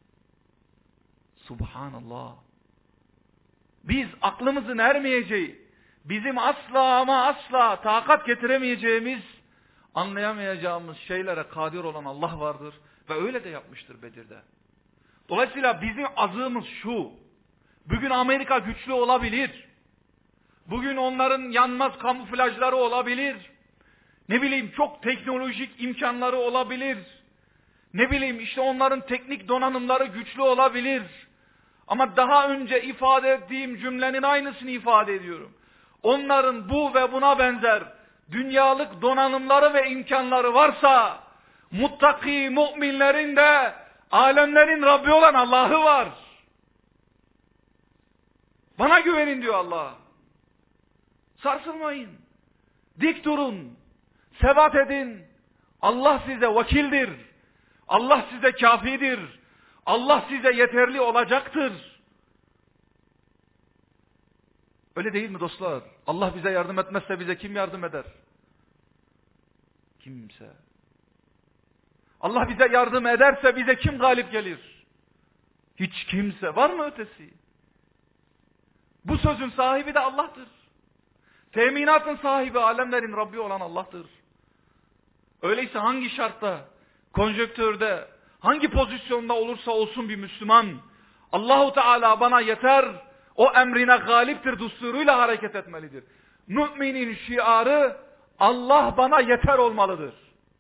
Subhanallah. Biz aklımızın ermeyeceği, bizim asla ama asla takat getiremeyeceğimiz, anlayamayacağımız şeylere kadir olan Allah vardır. Ve öyle de yapmıştır Bedir'de. Dolayısıyla bizim azığımız şu. Bugün Amerika güçlü olabilir. Bugün onların yanmaz kamuflajları olabilir. Ne bileyim çok teknolojik imkanları olabilir. Ne bileyim işte onların teknik donanımları güçlü olabilir. Ama daha önce ifade ettiğim cümlenin aynısını ifade ediyorum. Onların bu ve buna benzer dünyalık donanımları ve imkanları varsa muttaki müminlerin de alemlerin Rabbi olan Allah'ı var. Bana güvenin diyor Allah. Sarsılmayın. Dik durun. Sebat edin. Allah size vakildir. Allah size kafidir. Allah size yeterli olacaktır. Öyle değil mi dostlar? Allah bize yardım etmezse bize kim yardım eder? Kimse. Allah bize yardım ederse bize kim galip gelir? Hiç kimse. Var mı ötesi? Bu sözün sahibi de Allah'tır. Teminatın sahibi, alemlerin Rabbi olan Allah'tır. Öyleyse hangi şartta, konjonktürde, hangi pozisyonda olursa olsun bir Müslüman, Allahu Teala bana yeter, o emrine galiptir düsturuyla hareket etmelidir. Müminin şiarı Allah bana yeter olmalıdır.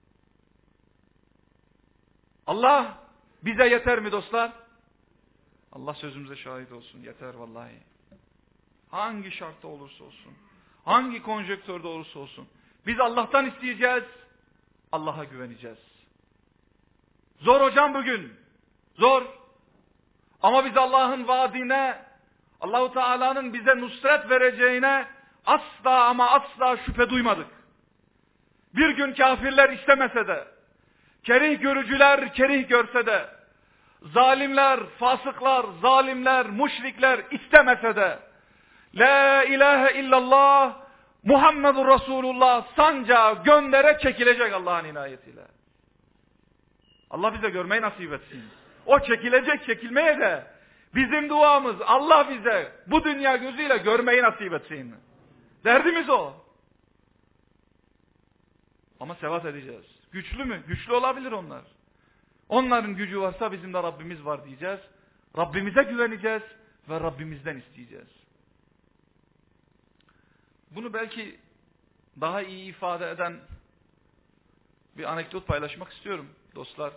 Allah bize yeter mi dostlar? Allah sözümüze şahit olsun. Yeter vallahi. Hangi şartta olursa olsun, hangi konjonktürde olursa olsun, biz Allah'tan isteyeceğiz, Allah'a güveneceğiz. Zor hocam bugün. Zor. Ama biz Allah'ın vaadine, Allahu Teala'nın bize nusret vereceğine asla ama asla şüphe duymadık. Bir gün kafirler istemese de, kerih görücüler kerih görse de, zalimler, fasıklar, zalimler, müşrikler istemese de, La ilahe illallah, Muhammedur Resulullah sancağı göndere çekilecek Allah'ın inayetiyle. Allah bize görmeyi nasip etsin. O çekilecek çekilmeye de bizim duamız Allah bize bu dünya gözüyle görmeyi nasip etsin. Derdimiz o. Ama sebat edeceğiz. Güçlü mü? Güçlü olabilir onlar. Onların gücü varsa bizim de Rabbimiz var diyeceğiz. Rabbimize güveneceğiz ve Rabbimizden isteyeceğiz. Bunu belki daha iyi ifade eden bir anekdot paylaşmak istiyorum dostlar.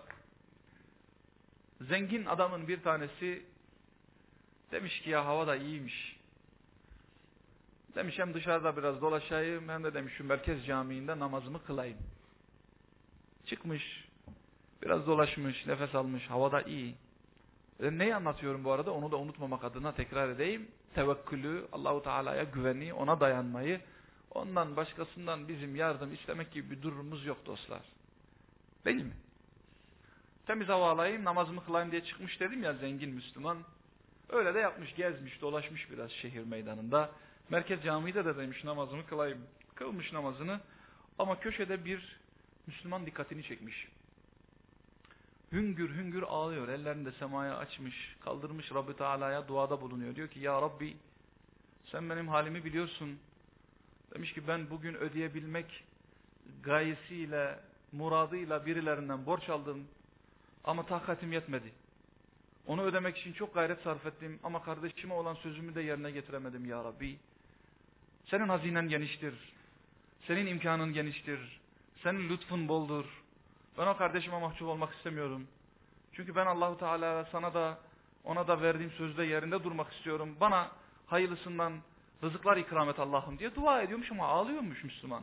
Zengin adamın bir tanesi demiş ki ya hava da iyiymiş. Demiş hem dışarıda biraz dolaşayım hem de demiş şu merkez camiinde namazımı kılayım. Çıkmış, biraz dolaşmış, nefes almış, havada iyi. E neyi anlatıyorum bu arada? Onu da unutmamak adına tekrar edeyim. Tevekkülü, Allahu Teala'ya güveni, ona dayanmayı, ondan başkasından bizim yardım istemek gibi bir durumumuz yok dostlar. Değil mi? Temiz hava alayım, namazımı kılayım diye çıkmış dedim ya zengin Müslüman. Öyle de yapmış, gezmiş, dolaşmış biraz şehir meydanında. Merkez camide de demiş namazımı kılayım. Kılmış namazını ama köşede bir Müslüman dikkatini çekmiş. Hüngür hüngür ağlıyor, ellerini de semaya açmış, kaldırmış Rabbi Teala'ya duada bulunuyor. Diyor ki ya Rabbi sen benim halimi biliyorsun. Demiş ki ben bugün ödeyebilmek gayesiyle, muradıyla birilerinden borç aldım ama takatim yetmedi. Onu ödemek için çok gayret sarf ettim ama kardeşime olan sözümü de yerine getiremedim ya Rabbi. Senin hazinen geniştir, senin imkanın geniştir, senin lütfun boldur. Ben o kardeşime mahcup olmak istemiyorum. Çünkü ben Allahu Teala sana da ona da verdiğim sözde yerinde durmak istiyorum. Bana hayırlısından rızıklar ikram et Allah'ım diye dua ediyormuş ama ağlıyormuş Müslüman.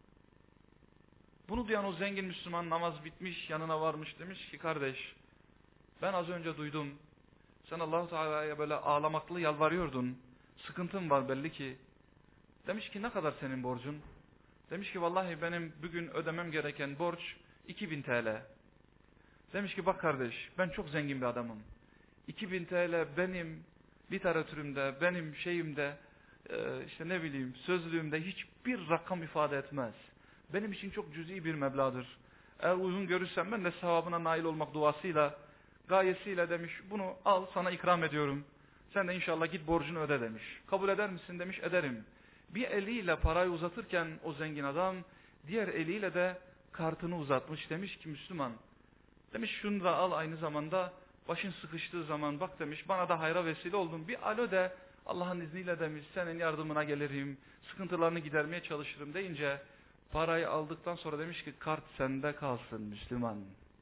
Bunu duyan o zengin Müslüman namaz bitmiş yanına varmış demiş ki kardeş ben az önce duydum. Sen Allahu Teala'ya böyle ağlamaklı yalvarıyordun. Sıkıntın var belli ki. Demiş ki ne kadar senin borcun? Demiş ki vallahi benim bugün ödemem gereken borç iki bin T L. Demiş ki bak kardeş ben çok zengin bir adamım. iki bin T L benim literatürümde, benim şeyimde, işte ne bileyim sözlüğümde hiçbir rakam ifade etmez. Benim için çok cüz'i bir meblağdır. Eğer uygun görürsem ben de sevabına nail olmak duasıyla, gayesiyle demiş bunu al sana ikram ediyorum. Sen de inşallah git borcunu öde demiş. Kabul eder misin demiş ederim. Bir eliyle parayı uzatırken o zengin adam diğer eliyle de kartını uzatmış demiş ki Müslüman. Demiş şunu da al aynı zamanda başın sıkıştığı zaman bak demiş bana da hayra vesile oldun. Bir alo de Allah'ın izniyle demiş senin yardımına gelirim. Sıkıntılarını gidermeye çalışırım deyince parayı aldıktan sonra demiş ki kart sende kalsın Müslüman.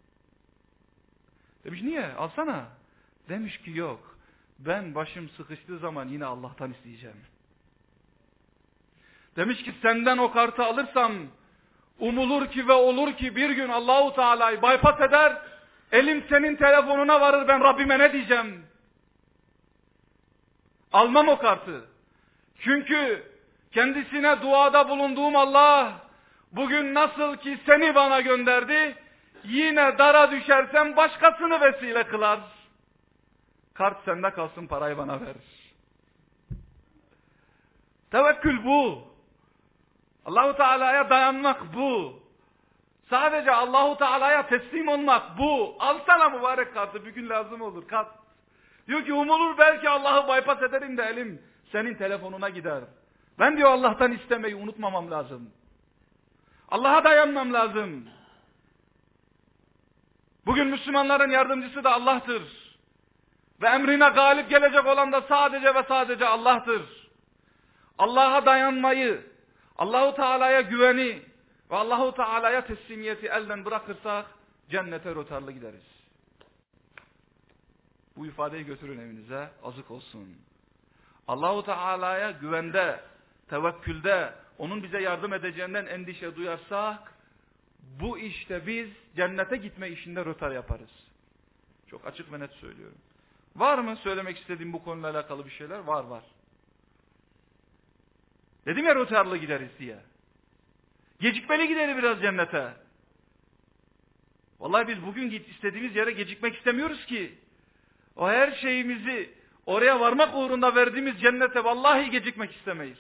Demiş niye alsana. Demiş ki yok ben başım sıkıştığı zaman yine Allah'tan isteyeceğim. Demiş ki senden o kartı alırsam umulur ki ve olur ki bir gün Allahu Teala'yı bypass eder, elim senin telefonuna varır ben Rabbime ne diyeceğim? Almam o kartı. Çünkü kendisine duada bulunduğum Allah bugün nasıl ki seni bana gönderdi, yine dara düşersem başkasını vesile kılar. Kart sende kalsın parayı bana ver. Tevekkül bu. Allahu Teala'ya dayanmak bu. Sadece Allahu Teala'ya teslim olmak bu. Alsana mübarek kartı bir gün lazım olur kart. Diyor ki umulur belki Allah'ı bypass ederim de elim senin telefonuna gider. Ben diyor Allah'tan istemeyi unutmamam lazım. Allah'a dayanmam lazım. Bugün Müslümanların yardımcısı da Allah'tır. Ve emrine galip gelecek olan da sadece ve sadece Allah'tır. Allah'a dayanmayı, Allahu Teala'ya güveni ve Allahu Teala'ya teslimiyeti elden bırakırsak cennete rötarlı gideriz. Bu ifadeyi götürün evinize, azık olsun. Allahu Teala'ya güvende, tevekkülde, onun bize yardım edeceğinden endişe duyarsak, bu işte biz cennete gitme işinde rötar yaparız. Çok açık ve net söylüyorum. Var mı söylemek istediğim bu konuyla alakalı bir şeyler? Var var. Dedim ya rötarlı gideriz diye. Gecikmeli gideriz biraz cennete. Vallahi biz bugün git istediğimiz yere gecikmek istemiyoruz ki. O her şeyimizi oraya varmak uğrunda verdiğimiz cennete vallahi gecikmek istemeyiz.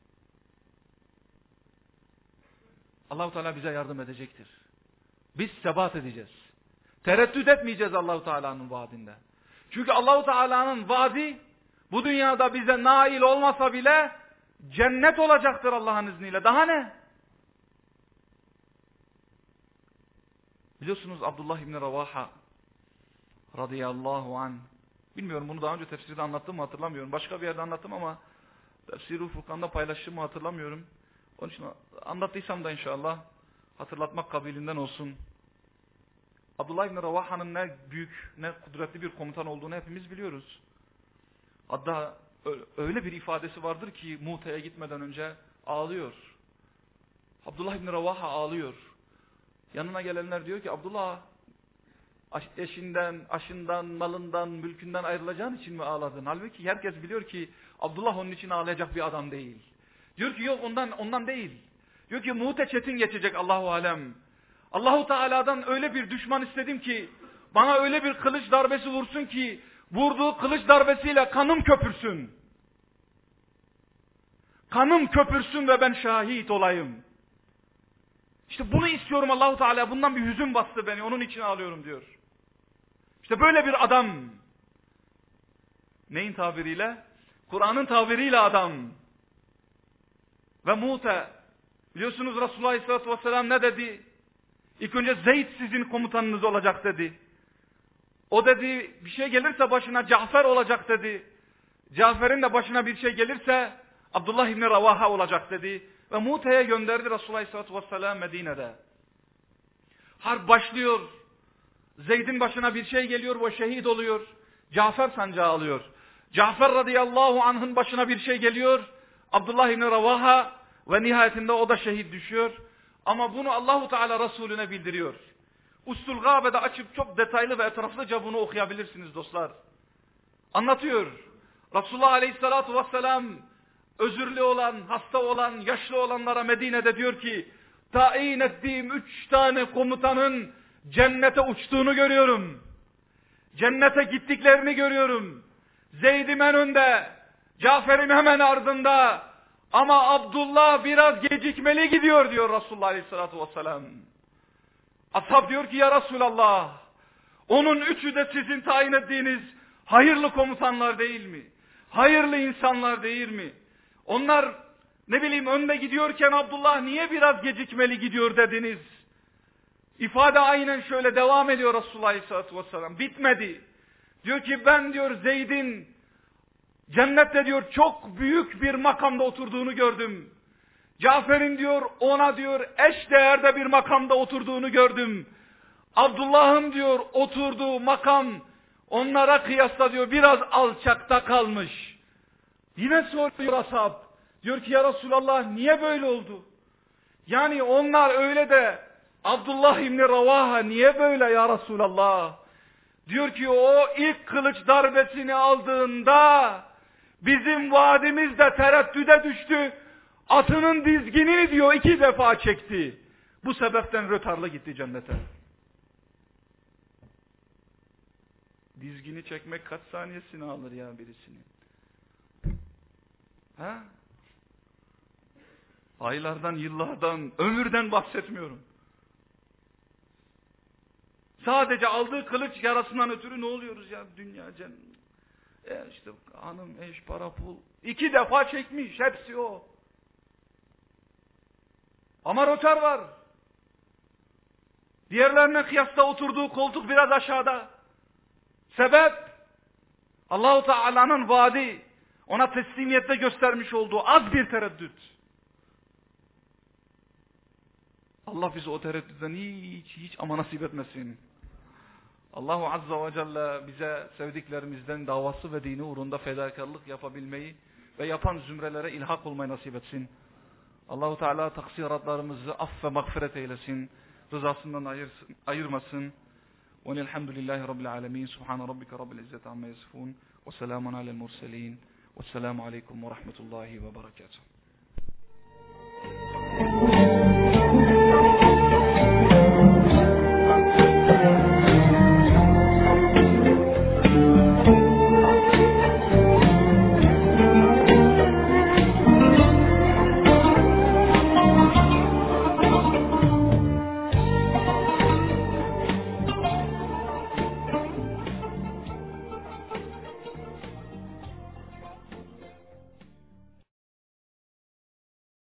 Allah-u Teala bize yardım edecektir. Biz sebat edeceğiz. Tereddüt etmeyeceğiz Allah-u Teala'nın vaadinde. Çünkü Allah-u Teala'nın vaadi bu dünyada bize nail olmasa bile cennet olacaktır Allah'ın izniyle. Daha ne? Biliyorsunuz Abdullah İbni Ravaha radıyallahu anh. Bilmiyorum bunu daha önce tefsirde anlattım mı hatırlamıyorum. Başka bir yerde anlattım ama Tefsir-i Furkan'da paylaştım mı hatırlamıyorum. Onun için anlattıysam da inşallah hatırlatmak kabilinden olsun. Abdullah İbni Ravaha'nın ne büyük, ne kudretli bir komutan olduğunu hepimiz biliyoruz. Hatta öyle bir ifadesi vardır ki Mu'ta'ya gitmeden önce ağlıyor. Abdullah İbni Ravaha ağlıyor. Yanına gelenler diyor ki Abdullah eşinden, aşından, malından, mülkünden ayrılacağın için mi ağladın? Halbuki herkes biliyor ki Abdullah onun için ağlayacak bir adam değil. Diyor ki yok ondan ondan değil. Diyor ki Mu'te çetin geçecek Allahu alem. Allahu Teala'dan öyle bir düşman istedim ki bana öyle bir kılıç darbesi vursun ki vurduğu kılıç darbesiyle kanım köpürsün. Kanım köpürsün ve ben şahit olayım. İşte bunu istiyorum Allahu Teala. Bundan bir hüzün bastı beni. Onun için ağlıyorum diyor. İşte böyle bir adam. Neyin tabiriyle? Kur'an'ın tabiriyle adam. Ve Mu'te. Biliyorsunuz Resulullah Aleyhisselatü Vesselam ne dedi? İlk önce Zeyd sizin komutanınız olacak dedi. O dedi bir şey gelirse başına Cafer olacak dedi. Cafer'in de başına bir şey gelirse Abdullah İbni Ravaha olacak dedi. Ve Mu'te'ye gönderdi Resulullah Aleyhisselatü Vesselam Medine'de. Harp başlıyor. Zeyd'in başına bir şey geliyor, o şehit oluyor. Cafer sancağı alıyor. Cafer radıyallahu anh'ın başına bir şey geliyor. Abdullah İbni Ravaha ve nihayetinde o da şehit düşüyor. Ama bunu Allahu Teala Resulüne bildiriyor. Ustul Gâbe'de açıp çok detaylı ve etraflıca bunu okuyabilirsiniz dostlar. Anlatıyor. Resulullah Aleyhisselatü Vesselam özürlü olan, hasta olan, yaşlı olanlara Medine'de diyor ki tayin ettiğim üç tane komutanın cennete uçtuğunu görüyorum. Cennete gittiklerini görüyorum. Zeyd'im en önde, Cafer'im hemen ardında. Ama Abdullah biraz gecikmeli gidiyor diyor Resulullah Aleyhisselatü Vesselam. Ashab diyor ki ya Resulallah, onun üçü de sizin tayin ettiğiniz hayırlı komutanlar değil mi? Hayırlı insanlar değil mi? Onlar ne bileyim önde gidiyorken Abdullah niye biraz gecikmeli gidiyor dediniz? İfade aynen şöyle devam ediyor Resulullah Aleyhisselatü Vesselam. Bitmedi. Diyor ki ben diyor Zeyd'in cennette diyor çok büyük bir makamda oturduğunu gördüm. Cafer'in diyor ona diyor eş değerde bir makamda oturduğunu gördüm. Abdullah'ın diyor oturduğu makam onlara kıyasla diyor biraz alçakta kalmış. Yine soruyor ashab. Diyor ki ya Resulallah niye böyle oldu? Yani onlar öyle de Abdullah İbni Ravaha niye böyle ya Resulallah? Diyor ki o ilk kılıç darbesini aldığında bizim vadimiz de tereddüde düştü. Atının dizginini diyor iki defa çekti. Bu sebepten rötarla gitti cennete. Dizgini çekmek kaç saniyesini alır ya birisinin? Ha? Aylardan, yıllardan, ömürden bahsetmiyorum. Sadece aldığı kılıç yarasından ötürü ne oluyoruz ya dünya cennet. E işte hanım, eş, para, pul. İki defa çekmiş, hepsi o. Ama rötar var. Diğerlerine kıyasla oturduğu koltuk biraz aşağıda. Sebep? Allahu Teala'nın vaadi, ona teslimiyette göstermiş olduğu az bir tereddüt. Allah bizi o tereddütten hiç hiç ama nasip etmesin. Allahu Azza ve Celle bize sevdiklerimizden davası ve dini uğrunda fedakarlık yapabilmeyi ve yapan zümrelere ilhak olmayı nasip etsin. Allahu Teala taksiratlarımızı aff ve mağfiret eylesin. Rızasından ayırsın, ayırmasın. Ve elhamdülillahi rabbil alemin. Subhan rabbike rabbil izzati amma yasifun. Ve selamun alel murselin. Ve selamu aleyküm ve rahmetullahi ve berekatuhu.